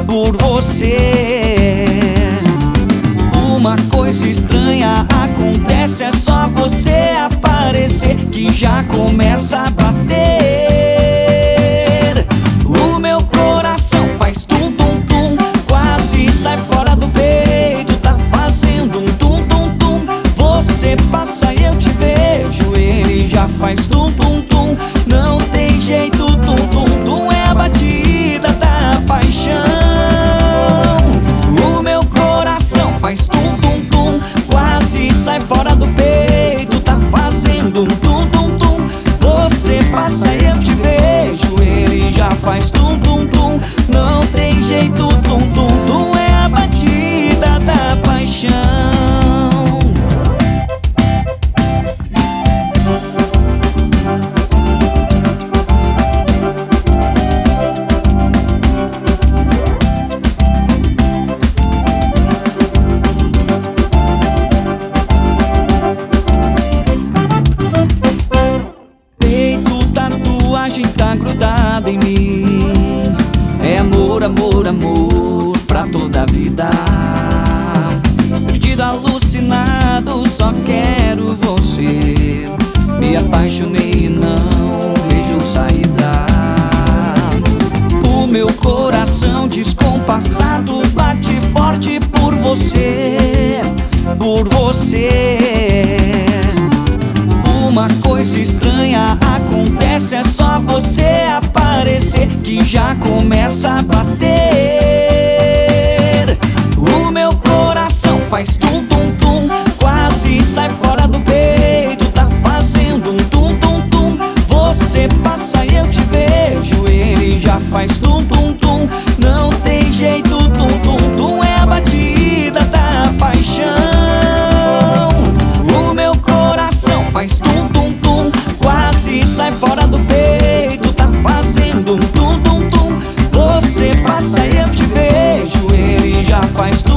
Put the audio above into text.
por você. Uma coisa estranha acontece, é só você aparecer que já começa a bater. O meu coração faz tum tum tum, quase sai fora do peito, tá fazendo um tum tum tum. Você passa e eu te vejo, ele já faz tum tum tum. Não tem jeito, tum tum tum é a batida da paixão. O meu coração faz tum tum tum, quase sai fora do peito, tá fazendo um tum tum tum. Você passa e eu te vejo, ele já faz tum tum tum. Não tem jeito, tum tum tum é a batida da paixão. Tá grudado em mim, é amor, amor, amor pra toda a vida. Perdido, alucinado, só quero você. Me apaixonei e não vejo saída. O meu coração descompassado bate forte por você, por você. Uma coisa estranha acontece, é só você aparecer que já começa a bater. O meu coração faz tum tum tum, quase sai fora do peito, tá fazendo um tum tum tum. Você passa e eu te vejo, ele já faz tum tum tum. Não tem jeito, tum tum tum é a batida da paixão. O meu coração faz tum tum tum, quase sai fora do peito, tá fazendo um tum tum tum. Você passa e eu te vejo, ele já faz tum